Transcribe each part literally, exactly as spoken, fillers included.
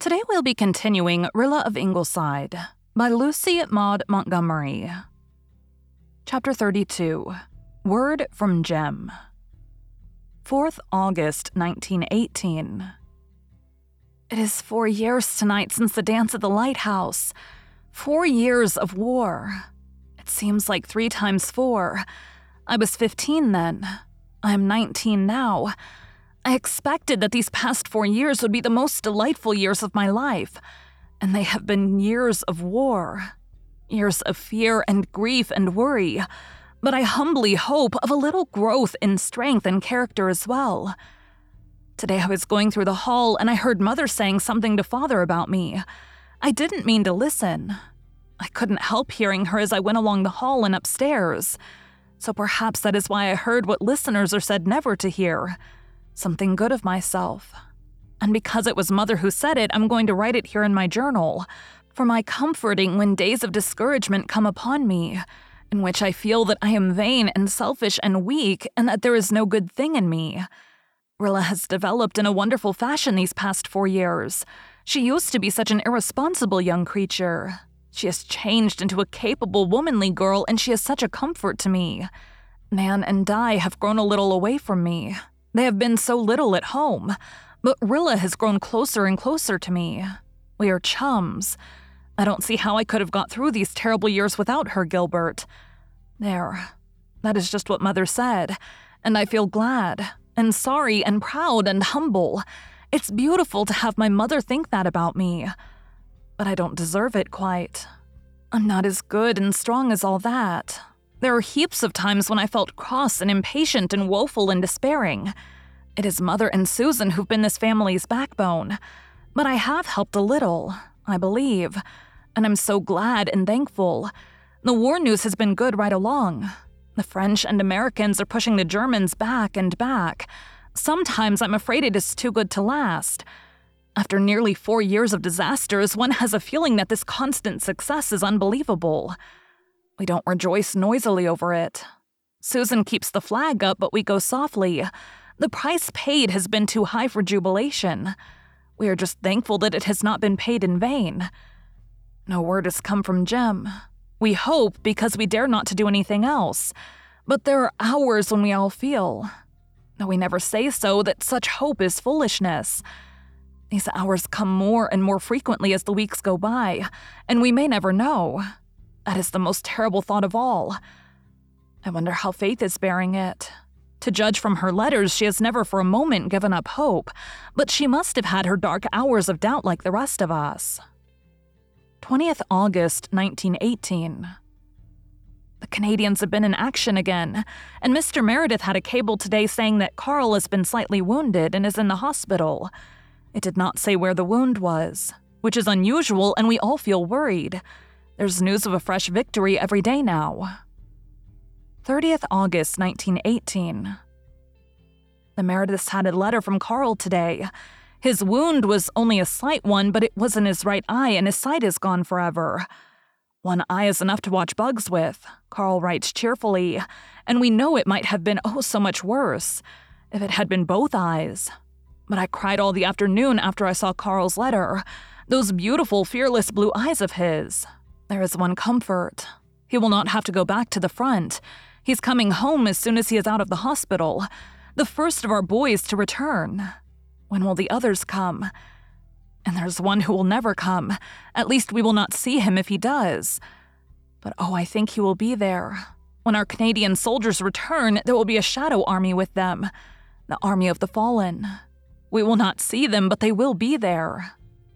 Today we'll be continuing Rilla of Ingleside by Lucy Maud Montgomery. Chapter thirty-two. Word from Jem. fourth August nineteen eighteen. It is four years tonight since the dance at the lighthouse. Four years of war. It seems like three times four. I was fifteen then. I am nineteen now. I expected that these past four years would be the most delightful years of my life, and they have been years of war. Years of fear and grief and worry, but I humbly hope of a little growth in strength and character as well. Today I was going through the hall and I heard Mother saying something to Father about me. I didn't mean to listen. I couldn't help hearing her as I went along the hall and upstairs. So perhaps that is why I heard what listeners are said never to hear. Something good of myself. And because it was Mother who said it, I'm going to write it here in my journal, for my comforting when days of discouragement come upon me, in which I feel that I am vain and selfish and weak, and that there is no good thing in me. Rilla has developed in a wonderful fashion these past four years. She used to be such an irresponsible young creature. She has changed into a capable, womanly girl, and she is such a comfort to me. Nan and Di have grown a little away from me. They have been so little at home, but Rilla has grown closer and closer to me. We are chums. I don't see how I could have got through these terrible years without her, Gilbert. There. That is just what Mother said, and I feel glad, and sorry, and proud, and humble. It's beautiful to have my mother think that about me. But I don't deserve it quite. I'm not as good and strong as all that. There are heaps of times when I felt cross and impatient and woeful and despairing. It is Mother and Susan who've been this family's backbone. But I have helped a little, I believe, and I'm so glad and thankful. The war news has been good right along. The French and Americans are pushing the Germans back and back. Sometimes I'm afraid it is too good to last. After nearly four years of disasters, one has a feeling that this constant success is unbelievable. We don't rejoice noisily over it. Susan keeps the flag up, but we go softly. The price paid has been too high for jubilation. We are just thankful that it has not been paid in vain. No word has come from Jem. We hope because we dare not to do anything else. But there are hours when we all feel, though we never say so, that such hope is foolishness. These hours come more and more frequently as the weeks go by, and we may never know. That is the most terrible thought of all. I wonder how Faith is bearing it. To judge from her letters, she has never for a moment given up hope, but she must have had her dark hours of doubt like the rest of us. twentieth August nineteen eighteen. The Canadians have been in action again, and Mister Meredith had a cable today saying that Carl has been slightly wounded and is in the hospital. It did not say where the wound was, which is unusual, and we all feel worried. There's news of a fresh victory every day now. thirtieth August nineteen eighteen. The Merediths had a letter from Carl today. His wound was only a slight one, but it was in his right eye, and his sight is gone forever. One eye is enough to watch bugs with, Carl writes cheerfully, and we know it might have been oh so much worse if it had been both eyes. But I cried all the afternoon after I saw Carl's letter. Those beautiful, fearless blue eyes of his. There is one comfort. He will not have to go back to the front. He's coming home as soon as he is out of the hospital. The first of our boys to return. When will the others come? And there's one who will never come. At least we will not see him if he does. But oh, I think he will be there. When our Canadian soldiers return, there will be a shadow army with them. The army of the fallen. We will not see them, but they will be there.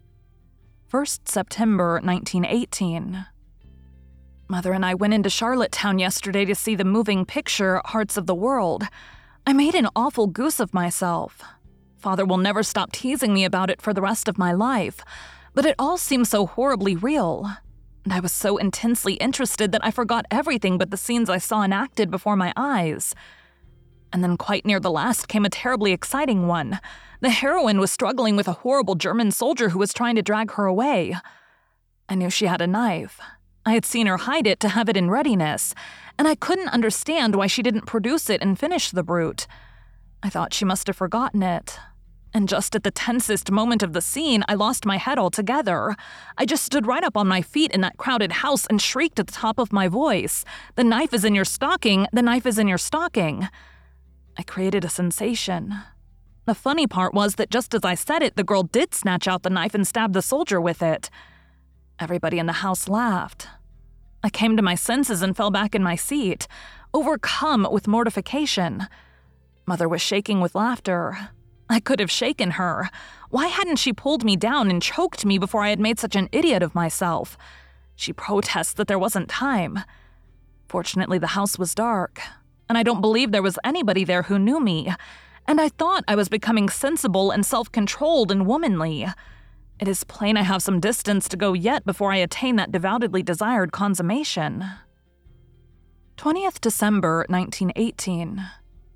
first September nineteen eighteen. Mother and I went into Charlottetown yesterday to see the moving picture, Hearts of the World. I made an awful goose of myself. Father will never stop teasing me about it for the rest of my life, but it all seemed so horribly real. And I was so intensely interested that I forgot everything but the scenes I saw enacted before my eyes. And then quite near the last came a terribly exciting one. The heroine was struggling with a horrible German soldier who was trying to drag her away. I knew she had a knife. I had seen her hide it to have it in readiness, and I couldn't understand why she didn't produce it and finish the brute. I thought she must have forgotten it. And just at the tensest moment of the scene, I lost my head altogether. I just stood right up on my feet in that crowded house and shrieked at the top of my voice, "The knife is in your stocking! The knife is in your stocking!" I created a sensation. The funny part was that just as I said it, the girl did snatch out the knife and stab the soldier with it. Everybody in the house laughed. I came to my senses and fell back in my seat, overcome with mortification. Mother was shaking with laughter. I could have shaken her. Why hadn't she pulled me down and choked me before I had made such an idiot of myself? She protests that there wasn't time. Fortunately, the house was dark, and I don't believe there was anybody there who knew me, and I thought I was becoming sensible and self-controlled and womanly. It is plain I have some distance to go yet before I attain that devoutly desired consummation. twentieth December nineteen eighteen.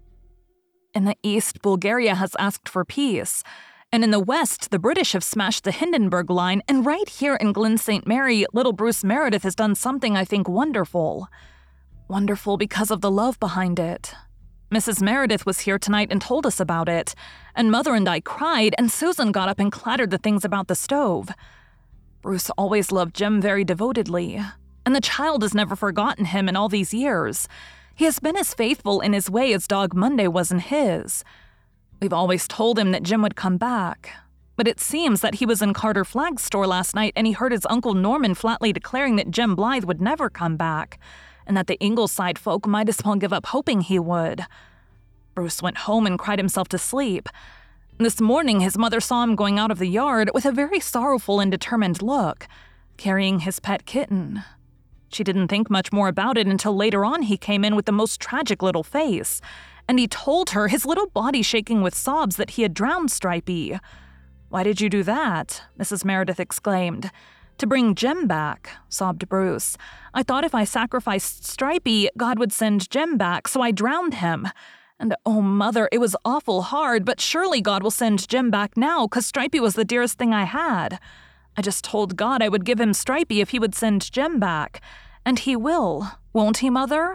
In the east, Bulgaria has asked for peace, and in the west, the British have smashed the Hindenburg Line, and right here in Glen Saint Mary, little Bruce Meredith has done something I think wonderful. Wonderful because of the love behind it. Missus Meredith was here tonight and told us about it, and Mother and I cried, and Susan got up and clattered the things about the stove. Bruce always loved Jim very devotedly, and the child has never forgotten him in all these years. He has been as faithful in his way as Dog Monday was in his. We've always told him that Jim would come back, but it seems that he was in Carter Flagg's store last night and he heard his Uncle Norman flatly declaring that Jim Blythe would never come back, and that the Ingleside folk might as well give up hoping he would. Bruce went home and cried himself to sleep. This morning, his mother saw him going out of the yard with a very sorrowful and determined look, carrying his pet kitten. She didn't think much more about it until later on he came in with the most tragic little face, and he told her, his little body shaking with sobs, that he had drowned Stripey. "Why did you do that?" Missus Meredith exclaimed. "To bring Jim back," sobbed Bruce. "I thought if I sacrificed Stripey, God would send Jim back, so I drowned him. And oh, Mother, it was awful hard, but surely God will send Jim back now, 'cause Stripey was the dearest thing I had. I just told God I would give him Stripey if he would send Jim back. And he will, won't he, Mother?"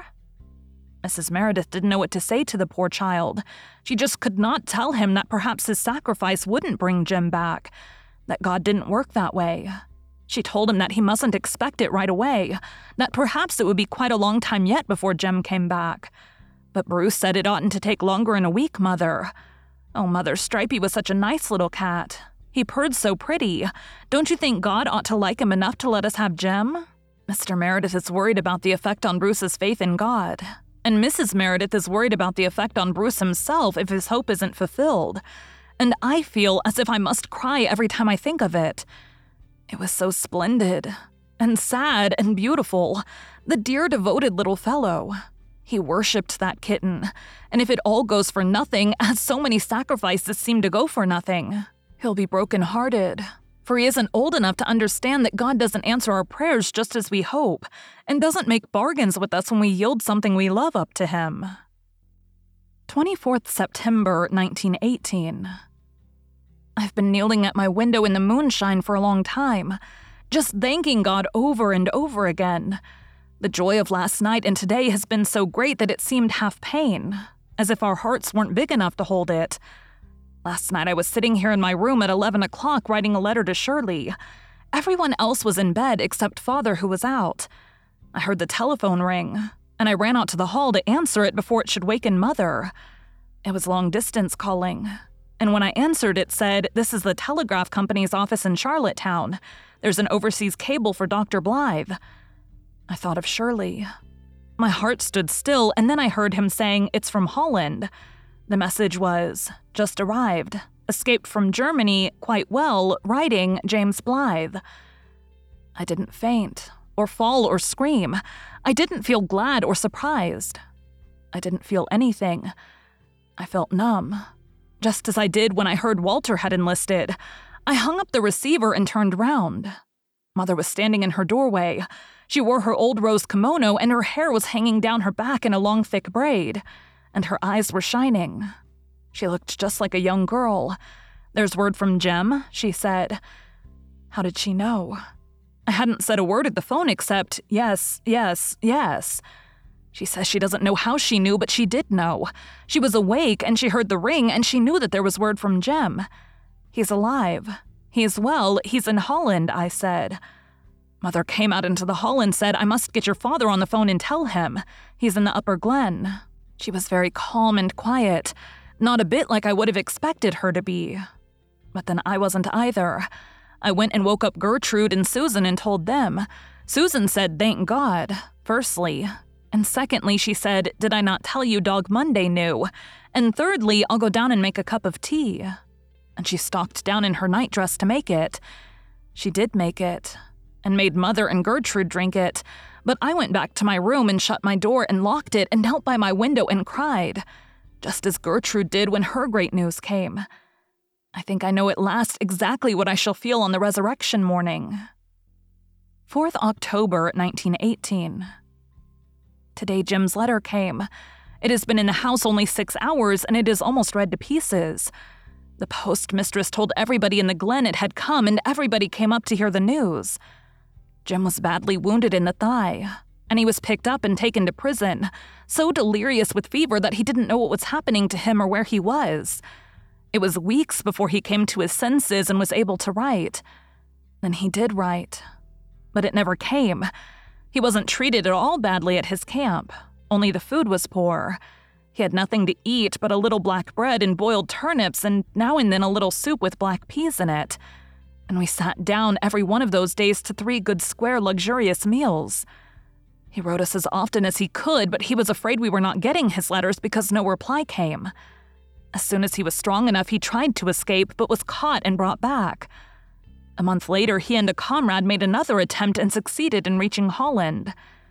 Missus Meredith didn't know what to say to the poor child. She just could not tell him that perhaps his sacrifice wouldn't bring Jim back, that God didn't work that way. She told him that he mustn't expect it right away, that perhaps it would be quite a long time yet before Jim came back. But Bruce said it oughtn't to take longer than a week, Mother. Oh, Mother, Stripey was such a nice little cat. He purred so pretty. Don't you think God ought to like him enough to let us have Jim? Mister Meredith is worried about the effect on Bruce's faith in God, and Missus Meredith is worried about the effect on Bruce himself if his hope isn't fulfilled. And I feel as if I must cry every time I think of it. It was so splendid, and sad, and beautiful. The dear, devoted little fellow. He worshipped that kitten, and if it all goes for nothing, as so many sacrifices seem to go for nothing, he'll be broken-hearted, for he isn't old enough to understand that God doesn't answer our prayers just as we hope, and doesn't make bargains with us when we yield something we love up to him. twenty-fourth September nineteen eighteen. I've been kneeling at my window in the moonshine for a long time, just thanking God over and over again. The joy of last night and today has been so great that it seemed half pain, as if our hearts weren't big enough to hold it. Last night I was sitting here in my room at eleven o'clock writing a letter to Shirley. Everyone else was in bed except Father, who was out. I heard the telephone ring, and I ran out to the hall to answer it before it should waken Mother. It was long-distance calling, and when I answered it said, "This is the telegraph company's office in Charlottetown. There's an overseas cable for Doctor Blythe." I thought of Shirley. My heart stood still, and then I heard him saying, "It's from Holland." The message was, "Just arrived. Escaped from Germany, quite well, writing James Blythe." I didn't faint, or fall, or scream. I didn't feel glad or surprised. I didn't feel anything. I felt numb, just as I did when I heard Walter had enlisted. I hung up the receiver and turned round. Mother was standing in her doorway. She wore her old rose kimono, and her hair was hanging down her back in a long, thick braid, and her eyes were shining. She looked just like a young girl. "There's word from Jim," she said. How did she know? I hadn't said a word at the phone except, "Yes, yes, yes." She says she doesn't know how she knew, but she did know. She was awake and she heard the ring and she knew that there was word from Jem. He's alive. He's well. He's in Holland, I said. Mother came out into the hall and said, I must get your father on the phone and tell him. He's in the upper glen. She was very calm and quiet, not a bit like I would have expected her to be. But then I wasn't either. I went and woke up Gertrude and Susan and told them. Susan said, thank God, firstly. And secondly, she said, did I not tell you Dog Monday knew? And thirdly, I'll go down and make a cup of tea. And she stalked down in her nightdress to make it. She did make it, and made Mother and Gertrude drink it. But I went back to my room and shut my door and locked it and knelt by my window and cried, just as Gertrude did when her great news came. I think I know at last exactly what I shall feel on the resurrection morning. fourth October nineteen eighteen. Today Jem's letter came. It has been in the house only six hours and it is almost read to pieces. The postmistress told everybody in the glen it had come and everybody came up to hear the news. Jem was badly wounded in the thigh, and he was picked up and taken to prison, so delirious with fever that he didn't know what was happening to him or where he was. It was weeks before he came to his senses and was able to write. Then he did write, but it never came. He wasn't treated at all badly at his camp, only the food was poor. He had nothing to eat but a little black bread and boiled turnips and now and then a little soup with black peas in it. And we sat down every one of those days to three good square luxurious meals. He wrote us as often as he could, but he was afraid we were not getting his letters because no reply came. As soon as he was strong enough, he tried to escape, but was caught and brought back. A month later, he and a comrade made another attempt and succeeded in reaching Holland.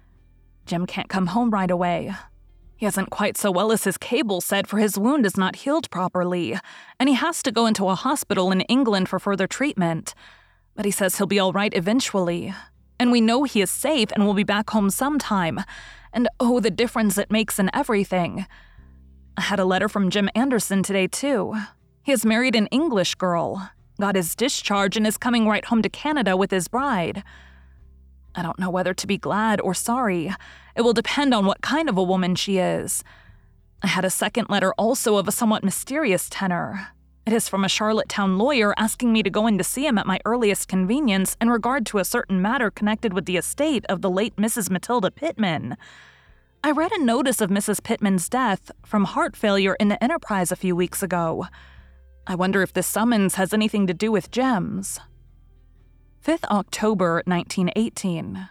Jem can't come home right away. He isn't quite so well as his cable said, for his wound is not healed properly, and he has to go into a hospital in England for further treatment. But he says he'll be all right eventually. And we know he is safe and will be back home sometime. And oh, the difference it makes in everything. I had a letter from Jim Anderson today, too. He has married an English girl, got his discharge, and is coming right home to Canada with his bride. I don't know whether to be glad or sorry. It will depend on what kind of a woman she is. I had a second letter also of a somewhat mysterious tenor. It is from a Charlottetown lawyer asking me to go in to see him at my earliest convenience in regard to a certain matter connected with the estate of the late Missus Matilda Pittman. I read a notice of Missus Pittman's death from heart failure in the Enterprise a few weeks ago. I wonder if this summons has anything to do with Jem's. fifth October nineteen eighteen.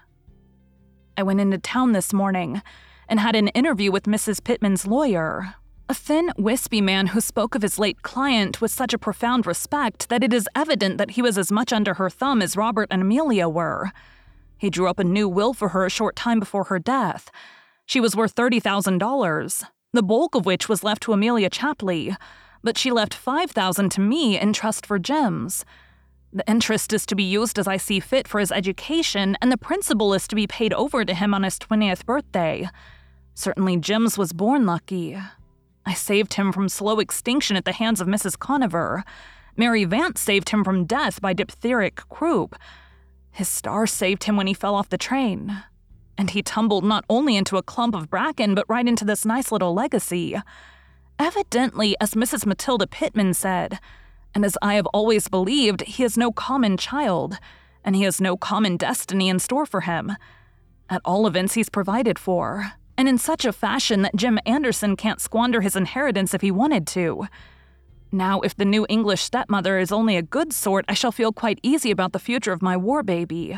I went into town this morning and had an interview with Missus Pittman's lawyer, a thin, wispy man who spoke of his late client with such a profound respect that it is evident that he was as much under her thumb as Robert and Amelia were. He drew up a new will for her a short time before her death. She was worth thirty thousand dollars, the bulk of which was left to Amelia Chapley, but she left five thousand dollars to me in trust for Jem's. The interest is to be used as I see fit for his education, and the principal is to be paid over to him on his twentieth birthday. Certainly Jem's was born lucky. I saved him from slow extinction at the hands of Missus Conover. Mary Vance saved him from death by diphtheric croup. His star saved him when he fell off the train. And he tumbled not only into a clump of bracken, but right into this nice little legacy. Evidently, as Missus Matilda Pittman said, and as I have always believed, he is no common child, and he has no common destiny in store for him. At all events, he's provided for, and in such a fashion that Jim Anderson can't squander his inheritance if he wanted to. Now, if the new English stepmother is only a good sort, I shall feel quite easy about the future of my war baby.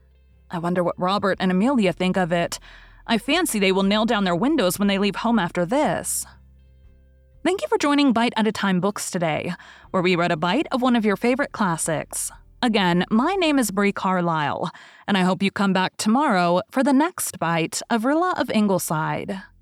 I wonder what Robert and Amelia think of it. I fancy they will nail down their windows when they leave home after this. Thank you for joining Bite at a Time Books today, where we read a bite of one of your favorite classics. Again, my name is Brie Carlisle, and I hope you come back tomorrow for the next bite of Rilla of Ingleside.